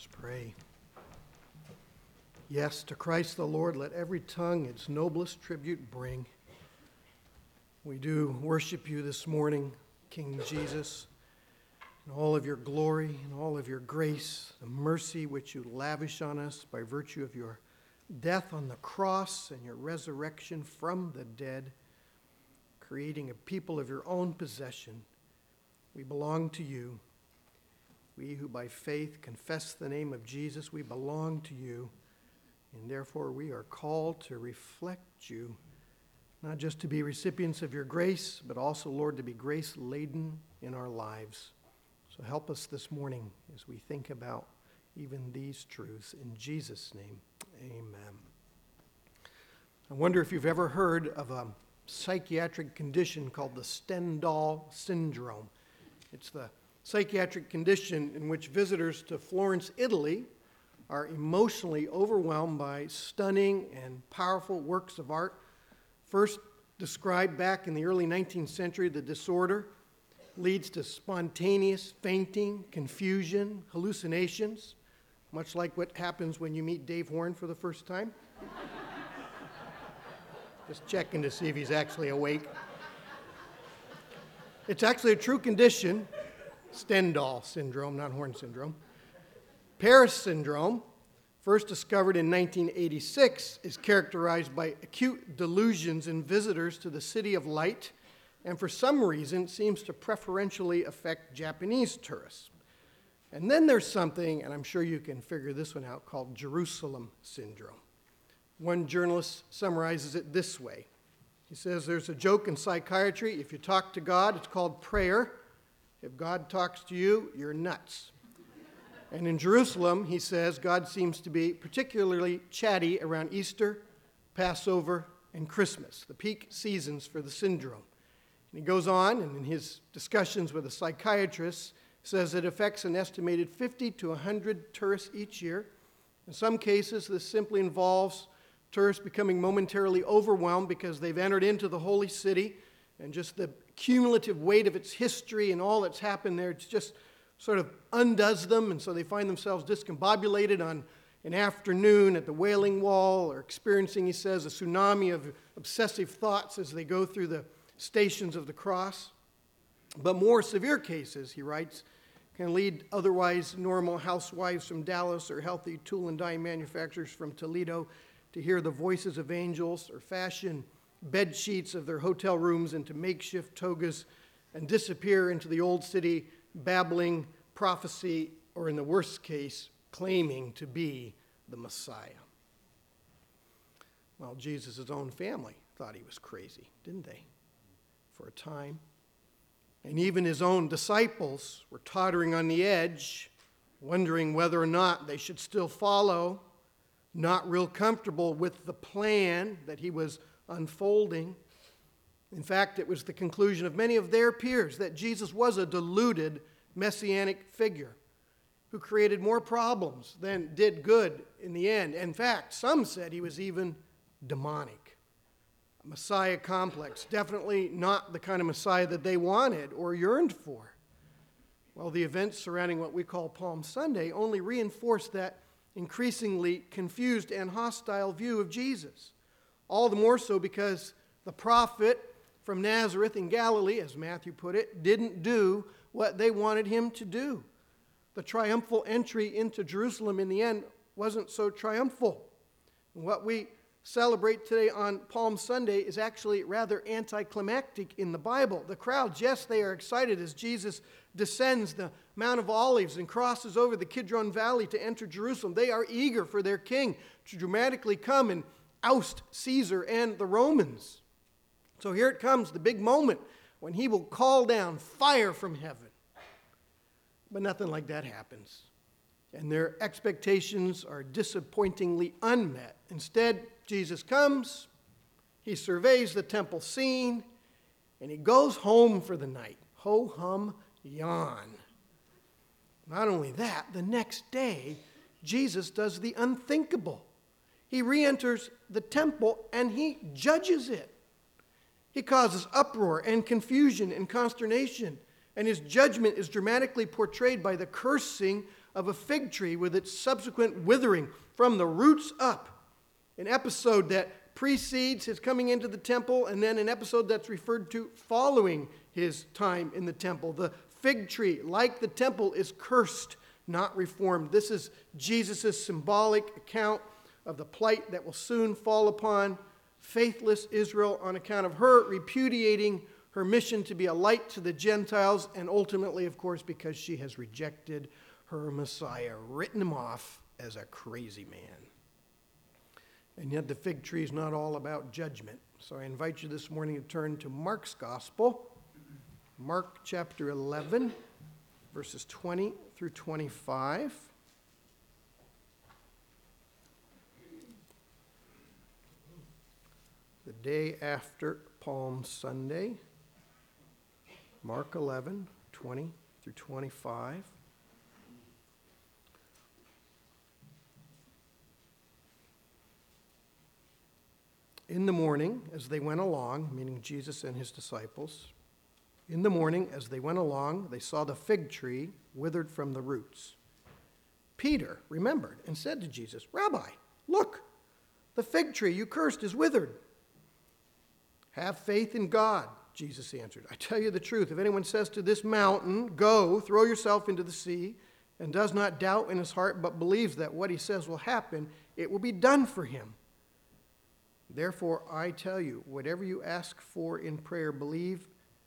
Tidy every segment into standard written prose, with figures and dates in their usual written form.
Pray. Yes, to Christ the Lord, let every tongue its noblest tribute bring. We do worship you this morning, King Jesus, in all of your glory and all of your grace, the mercy which you lavish on us by virtue of your death on the cross and your resurrection from the dead, creating a people of your own possession. We belong to you. We who by faith confess the name of Jesus, we belong to you, and therefore we are called to reflect you, not just to be recipients of your grace, but also, Lord, to be grace-laden in our lives. So help us this morning as we think about even these truths. In Jesus' name, amen. I wonder if you've ever heard of a psychiatric condition called the Stendhal syndrome. It's the psychiatric condition in which visitors to Florence, Italy, are emotionally overwhelmed by stunning and powerful works of art. First described back in the early 19th century, the disorder leads to spontaneous fainting, confusion, hallucinations, much like what happens when you meet Dave Horn for the first time. Just checking to see if he's actually awake. It's actually a true condition. Stendhal syndrome, not Horn syndrome. Paris syndrome, first discovered in 1986, is characterized by acute delusions in visitors to the City of Light, and for some reason seems to preferentially affect Japanese tourists. And then there's something, and I'm sure you can figure this one out, called Jerusalem syndrome. One journalist summarizes it this way. He says, there's a joke in psychiatry. If you talk to God, it's called prayer. If God talks to you, you're nuts. And in Jerusalem, he says, God seems to be particularly chatty around Easter, Passover, and Christmas, the peak seasons for the syndrome. And he goes on, and in his discussions with a psychiatrist, says it affects an estimated 50 to 100 tourists each year. In some cases, this simply involves tourists becoming momentarily overwhelmed because they've entered into the holy city, and just the cumulative weight of its history and all that's happened there, it's just sort of undoes them, and so they find themselves discombobulated on an afternoon at the Wailing Wall, or experiencing, he says, a tsunami of obsessive thoughts as they go through the stations of the cross. But more severe cases, he writes, can lead otherwise normal housewives from Dallas or healthy tool and die manufacturers from Toledo to hear the voices of angels, or fashion bed sheets of their hotel rooms into makeshift togas and disappear into the old city, babbling prophecy, or in the worst case, claiming to be the Messiah. Well, Jesus' own family thought he was crazy, didn't they? For a time. And even his own disciples were tottering on the edge, wondering whether or not they should still follow, not real comfortable with the plan that he was unfolding. In fact, it was the conclusion of many of their peers that Jesus was a deluded messianic figure who created more problems than did good in the end. In fact, some said he was even demonic. A Messiah complex, definitely not the kind of Messiah that they wanted or yearned for. Well, the events surrounding what we call Palm Sunday only reinforced that increasingly confused and hostile view of Jesus. All the more so because the prophet from Nazareth in Galilee, as Matthew put it, didn't do what they wanted him to do. The triumphal entry into Jerusalem in the end wasn't so triumphal. And what we celebrate today on Palm Sunday is actually rather anticlimactic in the Bible. The crowds, yes, they are excited as Jesus descends the Mount of Olives and crosses over the Kidron Valley to enter Jerusalem. They are eager for their king to dramatically come and oust Caesar and the Romans. So here it comes, the big moment when he will call down fire from heaven. But nothing like that happens. And their expectations are disappointingly unmet. Instead, Jesus comes, he surveys the temple scene, and he goes home for the night. Ho hum yawn. Not only that, the next day, Jesus does the unthinkable. He re-enters the temple and he judges it. He causes uproar and confusion and consternation, and his judgment is dramatically portrayed by the cursing of a fig tree with its subsequent withering from the roots up. An episode that precedes his coming into the temple, and then an episode that's referred to following his time in the temple. The fig tree, like the temple, is cursed, not reformed. This is Jesus' symbolic account of the plight that will soon fall upon faithless Israel on account of her repudiating her mission to be a light to the Gentiles, and ultimately, of course, because she has rejected her Messiah, written him off as a crazy man. And yet the fig tree is not all about judgment. So I invite you this morning to turn to Mark's Gospel, Mark chapter 11, verses 20 through 25. The day after Palm Sunday, Mark 11, 20 through 25. In the morning, as they went along, meaning Jesus and his disciples, in the morning, as they went along, they saw the fig tree withered from the roots. Peter remembered and said to Jesus, "Rabbi, look, the fig tree you cursed is withered." "Have faith in God," Jesus answered. "I tell you the truth, if anyone says to this mountain, 'Go, throw yourself into the sea,' and does not doubt in his heart, but believes that what he says will happen, it will be done for him. Therefore, I tell you, whatever you ask for in prayer, believe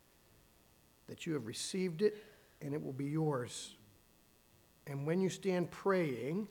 that you have received it, and it will be yours. And when you stand praying,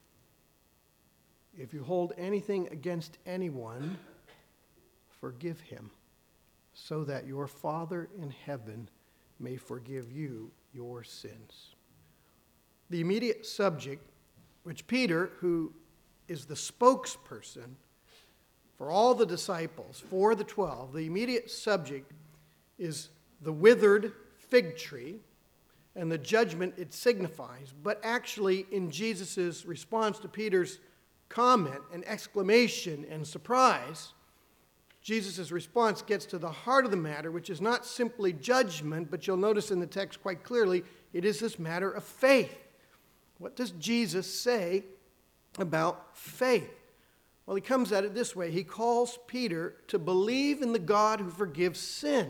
if you hold anything against anyone, forgive him, so that your Father in heaven may forgive you your sins." The immediate subject, which Peter, who is the spokesperson for all the disciples, for the 12, the immediate subject is the withered fig tree and the judgment it signifies. But actually, in Jesus' response to Peter's comment and exclamation and surprise, Jesus' response gets to the heart of the matter, which is not simply judgment, but you'll notice in the text quite clearly, it is this matter of faith. What does Jesus say about faith? Well, he comes at it this way. He calls Peter to believe in the God who forgives sin.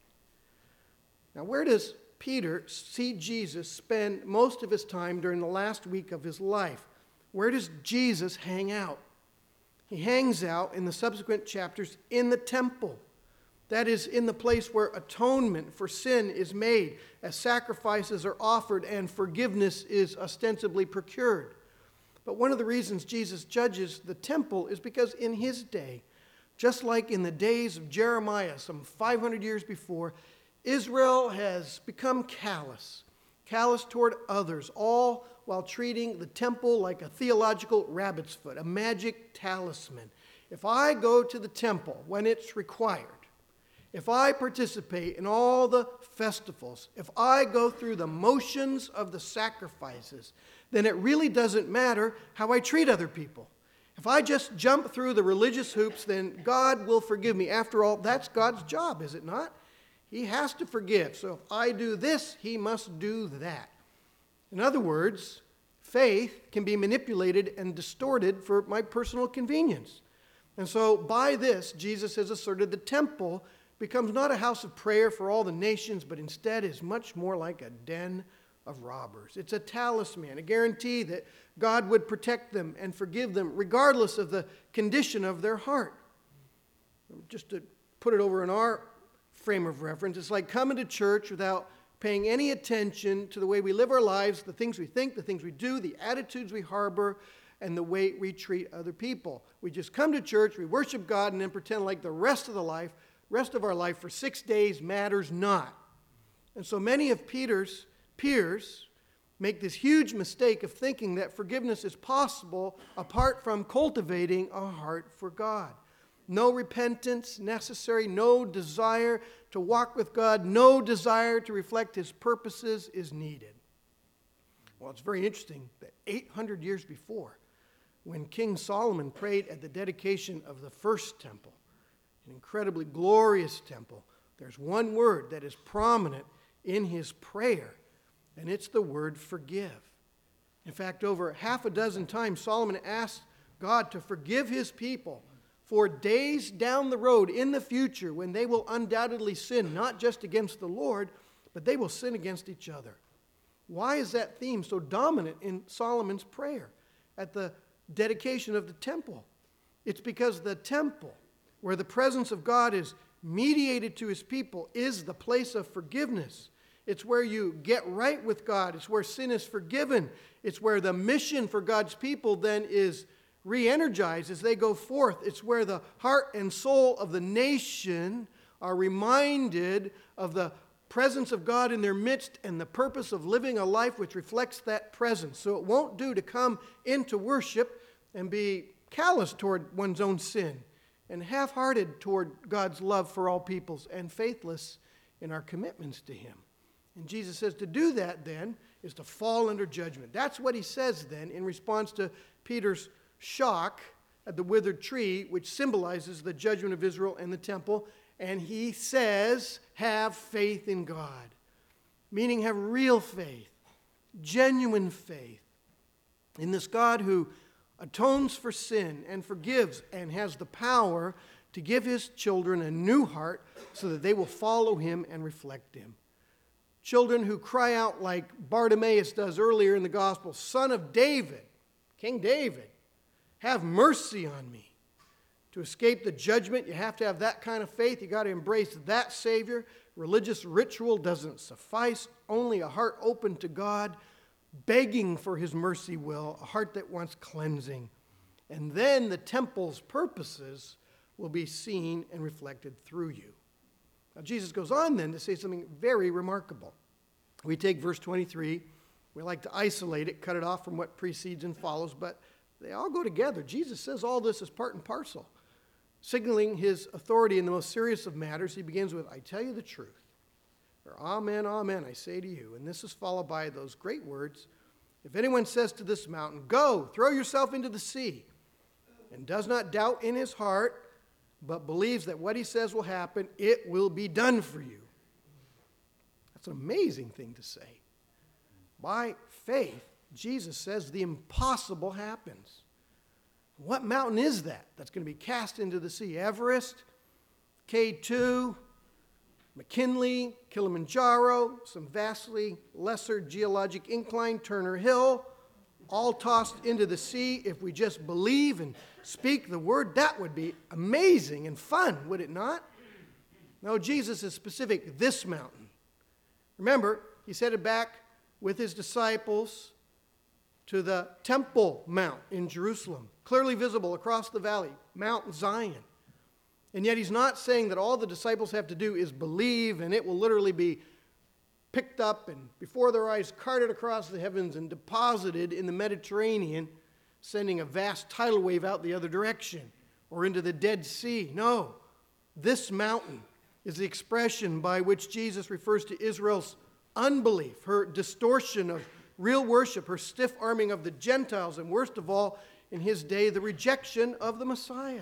Now, where does Peter see Jesus spend most of his time during the last week of his life? Where does Jesus hang out? He hangs out in the subsequent chapters in the temple. That is, in the place where atonement for sin is made, as sacrifices are offered and forgiveness is ostensibly procured. But one of the reasons Jesus judges the temple is because in his day, just like in the days of Jeremiah some 500 years before, Israel has become callous toward others, all while treating the temple like a theological rabbit's foot, a magic talisman. If I go to the temple when it's required, if I participate in all the festivals, if I go through the motions of the sacrifices, then it really doesn't matter how I treat other people. If I just jump through the religious hoops, then God will forgive me. After all, that's God's job, is it not? He has to forgive. So if I do this, he must do that. In other words, faith can be manipulated and distorted for my personal convenience. And so by this, Jesus has asserted the temple becomes not a house of prayer for all the nations, but instead is much more like a den of robbers. It's a talisman, a guarantee that God would protect them and forgive them regardless of the condition of their heart. Just to put it over in our frame of reference, it's like coming to church without paying any attention to the way we live our lives, the things we think, the things we do, the attitudes we harbor, and the way we treat other people. We just come to church, we worship God, and then pretend like the rest of our life for 6 days matters not. And so many of Peter's peers make this huge mistake of thinking that forgiveness is possible apart from cultivating a heart for God. No repentance necessary, no desire to walk with God, no desire to reflect his purposes is needed. Well, it's very interesting that 800 years before, when King Solomon prayed at the dedication of the first temple, an incredibly glorious temple, there's one word that is prominent in his prayer, and it's the word forgive. In fact, over half a dozen times, Solomon asked God to forgive his people for days down the road in the future when they will undoubtedly sin, not just against the Lord, but they will sin against each other. Why is that theme so dominant in Solomon's prayer at the dedication of the temple? It's because the temple, where the presence of God is mediated to his people, is the place of forgiveness. It's where you get right with God. It's where sin is forgiven. It's where the mission for God's people then is re-energized as they go forth. It's where the heart and soul of the nation are reminded of the presence of God in their midst and the purpose of living a life which reflects that presence. So it won't do to come into worship and be callous toward one's own sin and half-hearted toward God's love for all peoples and faithless in our commitments to him. And Jesus says to do that then is to fall under judgment. That's what he says then in response to Peter's shock at the withered tree, which symbolizes the judgment of Israel and the temple. And he says, have faith in God, meaning have real faith, genuine faith in this God who atones for sin and forgives and has the power to give his children a new heart so that they will follow him and reflect him. Children who cry out like Bartimaeus does earlier in the gospel, Son of David, King David, have mercy on me. To escape the judgment, you have to have that kind of faith. You got to embrace that Savior. Religious ritual doesn't suffice. Only a heart open to God, begging for his mercy will, a heart that wants cleansing. And then the temple's purposes will be seen and reflected through you. Now, Jesus goes on then to say something very remarkable. We take verse 23. We like to isolate it, cut it off from what precedes and follows, but they all go together. Jesus says all this is part and parcel. Signaling his authority in the most serious of matters, he begins with, I tell you the truth. Or, amen, amen, I say to you. And this is followed by those great words, if anyone says to this mountain, go, throw yourself into the sea, and does not doubt in his heart, but believes that what he says will happen, it will be done for you. That's an amazing thing to say. By faith, Jesus says the impossible happens. What mountain is that that's going to be cast into the sea? Everest, K2, McKinley, Kilimanjaro, some vastly lesser geologic incline, Turner Hill, all tossed into the sea. If we just believe and speak the word, that would be amazing and fun, would it not? No, Jesus is specific, this mountain. Remember, he's headed back with his disciples to the Temple Mount in Jerusalem, clearly visible across the valley, Mount Zion. And yet he's not saying that all the disciples have to do is believe and it will literally be picked up and before their eyes carted across the heavens and deposited in the Mediterranean, sending a vast tidal wave out the other direction or into the Dead Sea. No, this mountain is the expression by which Jesus refers to Israel's unbelief, her distortion of real worship, her stiff arming of the Gentiles, and worst of all, in his day, the rejection of the Messiah.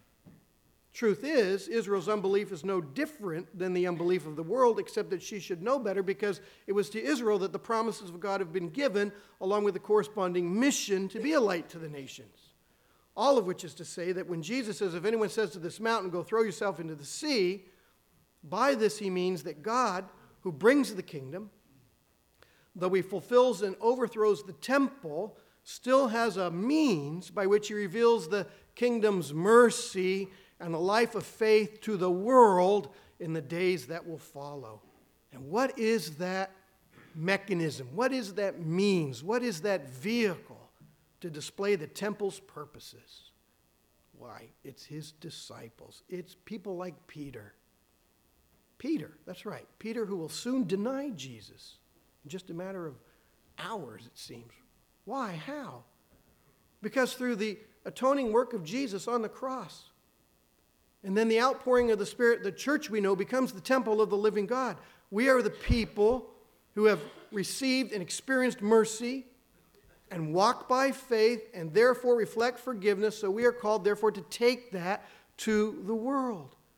Truth is, Israel's unbelief is no different than the unbelief of the world, except that she should know better because it was to Israel that the promises of God have been given, along with the corresponding mission to be a light to the nations. All of which is to say that when Jesus says, if anyone says to this mountain, go throw yourself into the sea, by this he means that God, who brings the kingdom, though he fulfills and overthrows the temple, still has a means by which he reveals the kingdom's mercy and the life of faith to the world in the days that will follow. And what is that mechanism? What is that means? What is that vehicle to display the temple's purposes? Why, it's his disciples. It's people like Peter. Peter, that's right. Peter, who will soon deny Jesus in just a matter of hours, it seems. Why? How? Because through the atoning work of Jesus on the cross, and then the outpouring of the Spirit, the church we know becomes the temple of the living God. We are the people who have received and experienced mercy and walk by faith and therefore reflect forgiveness. So we are called, therefore, to take that to the world.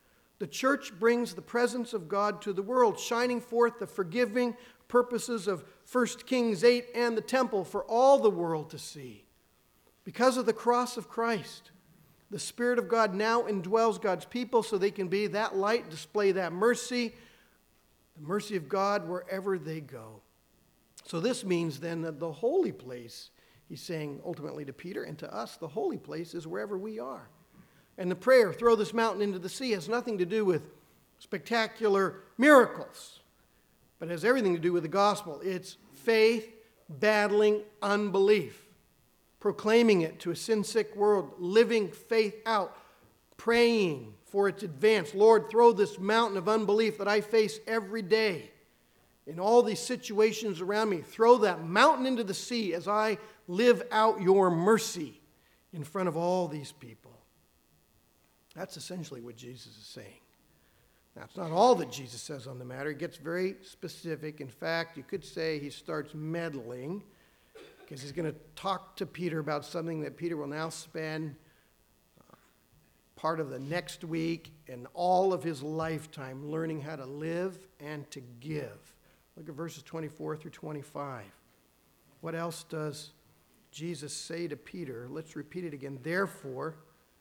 The church brings the presence of God to the world, shining forth the forgiving purposes of 1 Kings 8 and the temple for all the world to see. Because of the cross of Christ, the Spirit of God now indwells God's people so they can be that light, display that mercy, the mercy of God wherever they go. So this means then that the holy place, he's saying ultimately to Peter and to us, the holy place is wherever we are. And the prayer, throw this mountain into the sea, has nothing to do with spectacular miracles, but has everything to do with the gospel. It's faith battling unbelief, proclaiming it to a sin-sick world, living faith out, praying for its advance. Lord, throw this mountain of unbelief that I face every day in all these situations around me. Throw that mountain into the sea as I live out your mercy in front of all these people. That's essentially what Jesus is saying. Now, it's not all that Jesus says on the matter. He gets very specific. In fact, you could say he starts meddling because he's going to talk to Peter about something that Peter will now spend part of the next week and all of his lifetime learning how to live and to give. Look at verses 24 through 25. What else does Jesus say to Peter? Let's repeat it again. Therefore,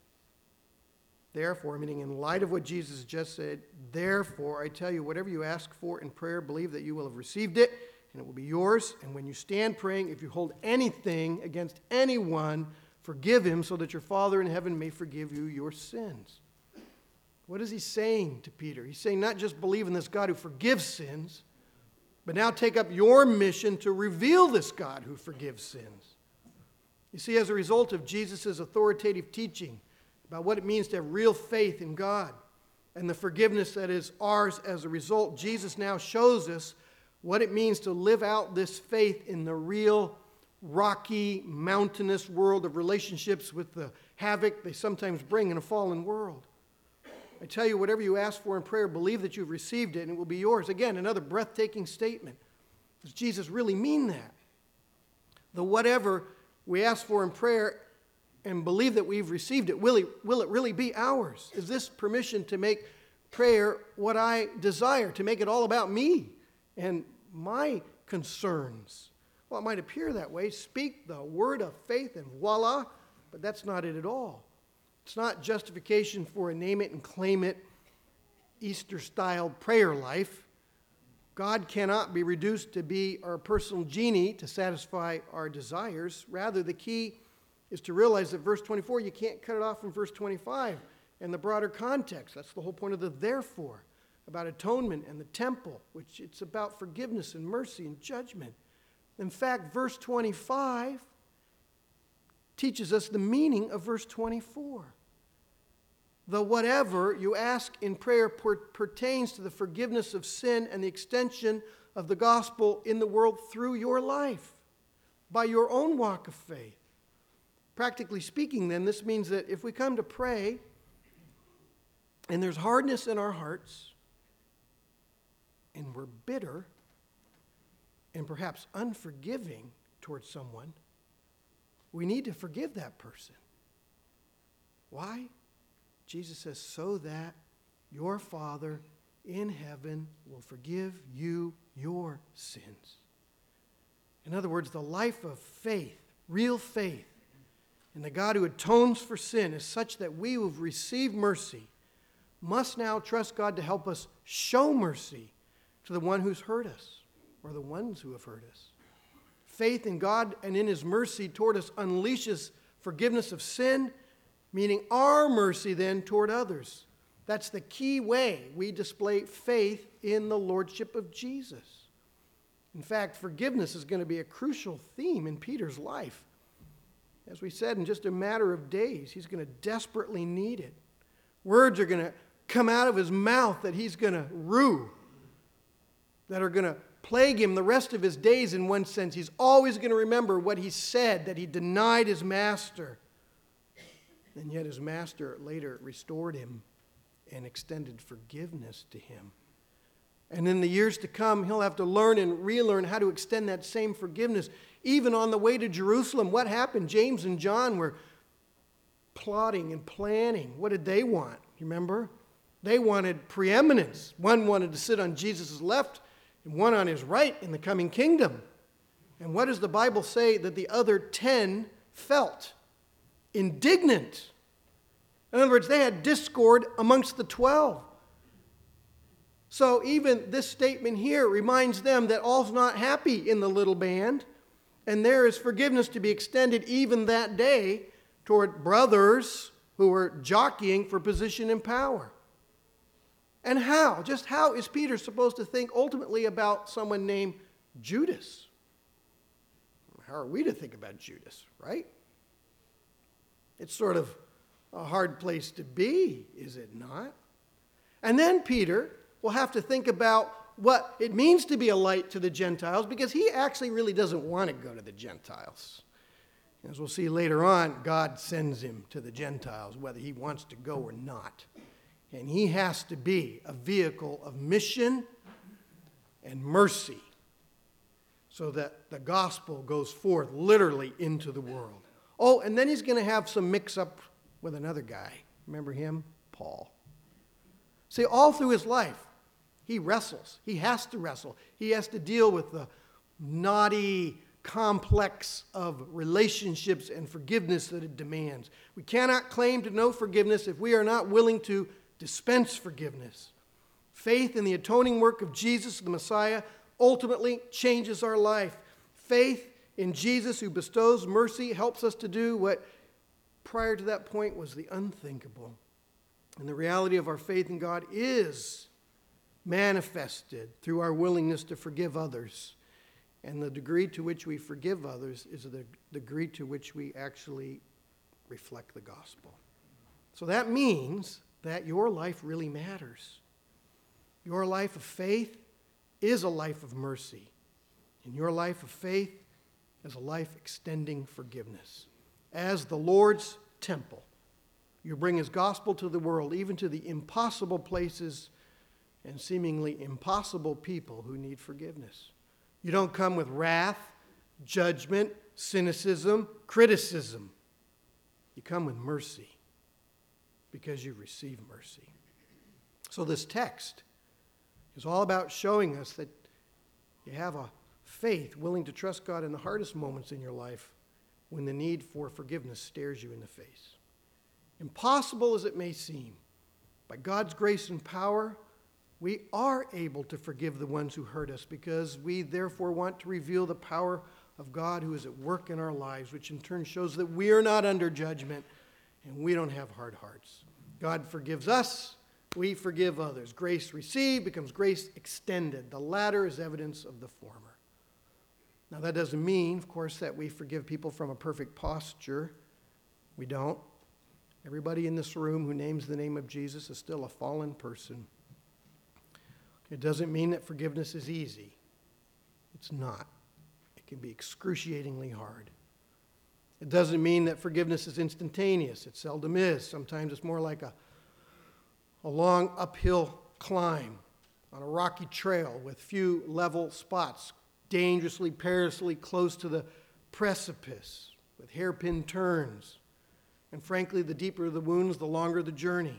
meaning in light of what Jesus just said, therefore, I tell you, whatever you ask for in prayer, believe that you will have received it, and it will be yours. And when you stand praying, if you hold anything against anyone, forgive him, so that your Father in heaven may forgive you your sins. What is he saying to Peter? He's saying not just believe in this God who forgives sins, but now take up your mission to reveal this God who forgives sins. You see, as a result of Jesus' authoritative teaching about what it means to have real faith in God and the forgiveness that is ours as a result, Jesus now shows us what it means to live out this faith in the real rocky, mountainous world of relationships with the havoc they sometimes bring in a fallen world. I tell you, whatever you ask for in prayer, believe that you've received it and it will be yours. Again, another breathtaking statement. Does Jesus really mean that? The whatever we ask for in prayer and believe that we've received it, will it really be ours? Is this permission to make prayer what I desire, to make it all about me and my concerns? Well, it might appear that way. Speak the word of faith and voila, but that's not it at all. It's not justification for a name it and claim it Easter-style prayer life. God cannot be reduced to be our personal genie to satisfy our desires. Rather, the key is to realize that verse 24, you can't cut it off from verse 25 and the broader context. That's the whole point of the therefore, about atonement and the temple, which it's about forgiveness and mercy and judgment. In fact, verse 25 teaches us the meaning of verse 24. The whatever you ask in prayer pertains to the forgiveness of sin and the extension of the gospel in the world through your life, by your own walk of faith. Practically speaking, then, this means that if we come to pray and there's hardness in our hearts and we're bitter and perhaps unforgiving towards someone, we need to forgive that person. Why? Jesus says, so that your Father in heaven will forgive you your sins. In other words, the life of faith, real faith, and the God who atones for sin is such that we who have received mercy must now trust God to help us show mercy to the one who's hurt us or the ones who have hurt us. Faith in God and in his mercy toward us unleashes forgiveness of sin, meaning our mercy then toward others. That's the key way we display faith in the lordship of Jesus. In fact, forgiveness is going to be a crucial theme in Peter's life. As we said, in just a matter of days, he's going to desperately need it. Words are going to come out of his mouth that he's going to rue, that are going to plague him the rest of his days in one sense. He's always going to remember what he said, that he denied his master. And yet his master later restored him and extended forgiveness to him. And in the years to come, he'll have to learn and relearn how to extend that same forgiveness. Even on the way to Jerusalem, what happened? James and John were plotting and planning. What did they want? You remember? They wanted preeminence. One wanted to sit on Jesus' left and one on his right in the coming kingdom. And what does the Bible say that the other 10 felt? Indignant. In other words, they had discord amongst the 12. So even this statement here reminds them that all's not happy in the little band, and there is forgiveness to be extended even that day toward brothers who were jockeying for position and power. And how? Just how is Peter supposed to think ultimately about someone named Judas? How are we to think about Judas, right? It's sort of a hard place to be, is it not? And then Peter will have to think about what it means to be a light to the Gentiles, because he actually really doesn't want to go to the Gentiles. As we'll see later on, God sends him to the Gentiles, whether he wants to go or not. And he has to be a vehicle of mission and mercy so that the gospel goes forth literally into the world. Oh, and then he's going to have some mix-up with another guy. Remember him? Paul. See, all through his life, he wrestles. He has to wrestle. He has to deal with the knotty complex of relationships and forgiveness that it demands. We cannot claim to know forgiveness if we are not willing to dispense forgiveness. Faith in the atoning work of Jesus, the Messiah, ultimately changes our life. Faith in Jesus, who bestows mercy, helps us to do what prior to that point was the unthinkable. And the reality of our faith in God is manifested through our willingness to forgive others. And the degree to which we forgive others is the degree to which we actually reflect the gospel. So that means that your life really matters. Your life of faith is a life of mercy. And your life of faith is a life extending forgiveness. As the Lord's temple, you bring his gospel to the world, even to the impossible places and seemingly impossible people who need forgiveness. You don't come with wrath, judgment, cynicism, criticism. You come with mercy because you receive mercy. So this text is all about showing us that you have a faith willing to trust God in the hardest moments in your life when the need for forgiveness stares you in the face. Impossible as it may seem, by God's grace and power, we are able to forgive the ones who hurt us because we therefore want to reveal the power of God who is at work in our lives, which in turn shows that we are not under judgment and we don't have hard hearts. God forgives us, we forgive others. Grace received becomes grace extended. The latter is evidence of the former. Now that doesn't mean, of course, that we forgive people from a perfect posture. We don't. Everybody in this room who names the name of Jesus is still a fallen person. It doesn't mean that forgiveness is easy. It's not. It can be excruciatingly hard. It doesn't mean that forgiveness is instantaneous. It seldom is. Sometimes it's more like a long uphill climb on a rocky trail with few level spots, dangerously, perilously close to the precipice, with hairpin turns. And frankly, the deeper the wounds, the longer the journey.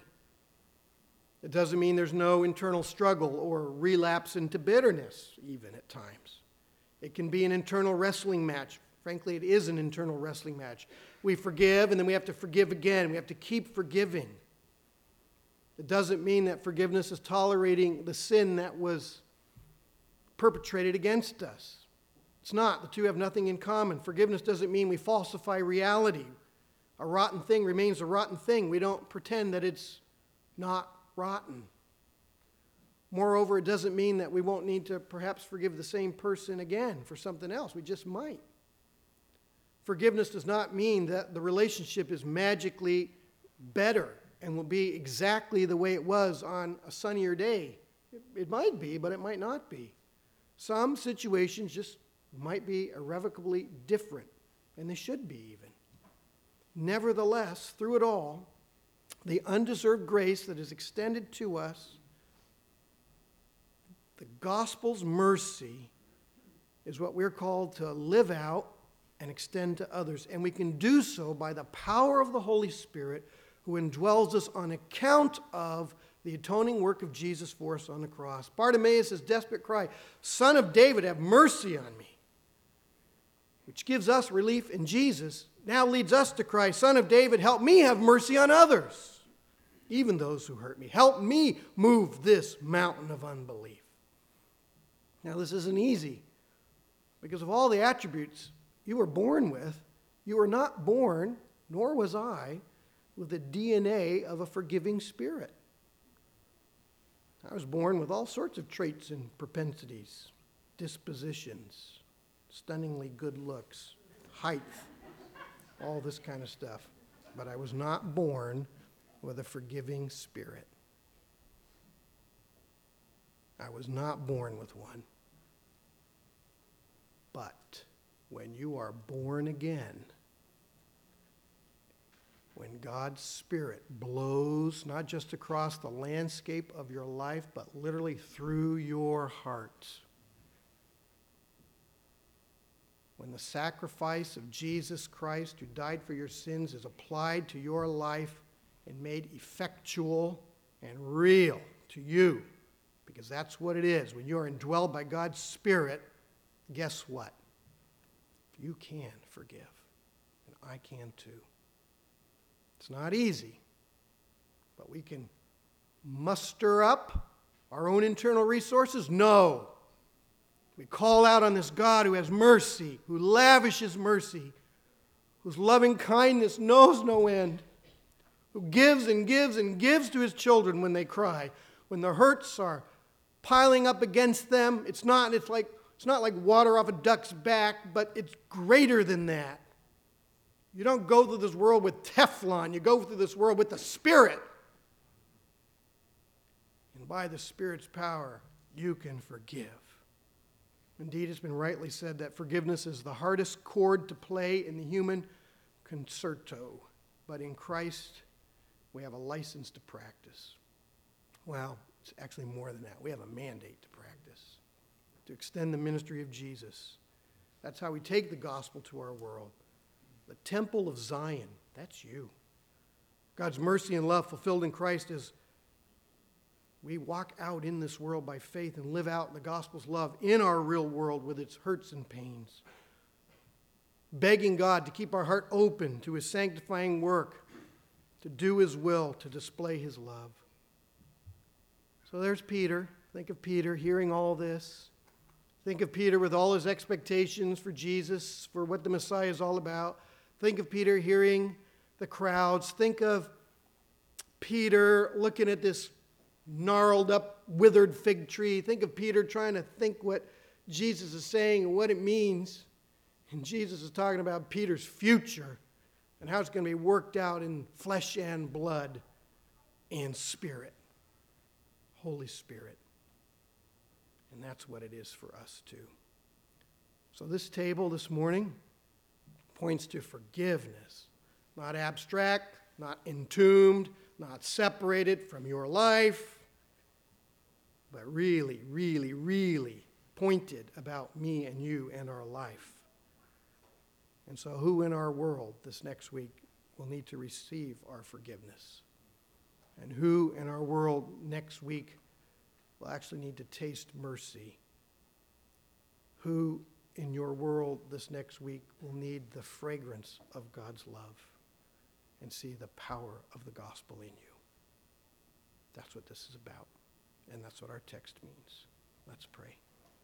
It doesn't mean there's no internal struggle or relapse into bitterness, even at times. It can be an internal wrestling match. Frankly, it is an internal wrestling match. We forgive, and then we have to forgive again. We have to keep forgiving. It doesn't mean that forgiveness is tolerating the sin that was perpetrated against us. It's not. The two have nothing in common. Forgiveness doesn't mean we falsify reality. A rotten thing remains a rotten thing. We don't pretend that it's not rotten. Moreover, it doesn't mean that we won't need to perhaps forgive the same person again for something else. We just might. Forgiveness does not mean that the relationship is magically better and will be exactly the way it was on a sunnier day. It might be, but it might not be. Some situations just might be irrevocably different, and they should be even. Nevertheless, through it all, the undeserved grace that is extended to us, the gospel's mercy, is what we're called to live out and extend to others. And we can do so by the power of the Holy Spirit who indwells us on account of the atoning work of Jesus for us on the cross. Bartimaeus' desperate cry, "Son of David, have mercy on me," which gives us relief in Jesus, now leads us to cry, "Son of David, help me have mercy on others, even those who hurt me. Help me move this mountain of unbelief." Now, this isn't easy because of all the attributes you were born with. You were not born, nor was I, with the DNA of a forgiving spirit. I was born with all sorts of traits and propensities, dispositions, stunningly good looks, height, all this kind of stuff. But I was not born with a forgiving spirit. I was not born with one. But when you are born again, when God's Spirit blows not just across the landscape of your life, but literally through your heart, when the sacrifice of Jesus Christ, who died for your sins, is applied to your life and made effectual and real to you, because that's what it is. When you are indwelled by God's Spirit, guess what? You can forgive, and I can too. It's not easy, but we can muster up our own internal resources. No. We call out on this God who has mercy, who lavishes mercy, whose loving kindness knows no end, who gives and gives and gives to his children when they cry. When the hurts are piling up against them, it's not like water off a duck's back, but it's greater than that. You don't go through this world with Teflon. You go through this world with the Spirit. And by the Spirit's power, you can forgive. Indeed, it's been rightly said that forgiveness is the hardest chord to play in the human concerto. But in Christ, we have a license to practice. Well, it's actually more than that. We have a mandate to practice, to extend the ministry of Jesus. That's how we take the gospel to our world. The temple of Zion, that's you. God's mercy and love fulfilled in Christ as we walk out in this world by faith and live out the gospel's love in our real world with its hurts and pains. Begging God to keep our heart open to his sanctifying work, to do his will, to display his love. So there's Peter. Think of Peter hearing all this. Think of Peter with all his expectations for Jesus, for what the Messiah is all about. Think of Peter hearing the crowds. Think of Peter looking at this gnarled up, withered fig tree. Think of Peter trying to think what Jesus is saying and what it means. And Jesus is talking about Peter's future and how it's going to be worked out in flesh and blood and spirit. Holy Spirit. And that's what it is for us too. So this table this morning points to forgiveness. Not abstract, not entombed, not separated from your life, but really, really, really pointed about me and you and our life. And so who in our world this next week will need to receive our forgiveness? And who in our world next week will actually need to taste mercy? Who in your world this next week will need the fragrance of God's love and see the power of the gospel in you? That's what this is about, and that's what our text means. Let's pray.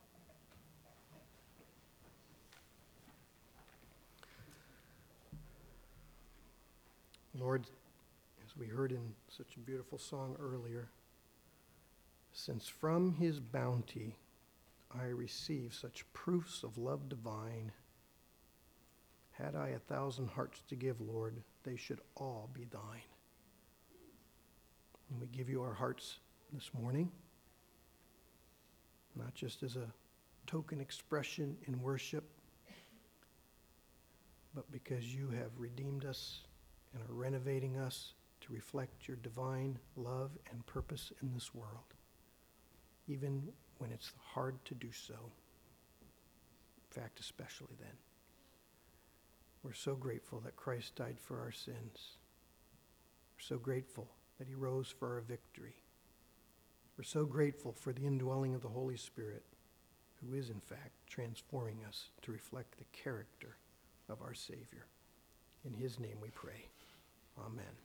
Lord, as we heard in such a beautiful song earlier, since from his bounty I receive such proofs of love divine, had I 1,000 hearts to give, Lord, they should all be thine. And we give you our hearts this morning, not just as a token expression in worship, but because you have redeemed us and are renovating us to reflect your divine love and purpose in this world, even when it's hard to do so. In fact, especially then. We're so grateful that Christ died for our sins. We're so grateful that he rose for our victory. We're so grateful for the indwelling of the Holy Spirit, who is, in fact, transforming us to reflect the character of our Savior. In his name we pray. Amen.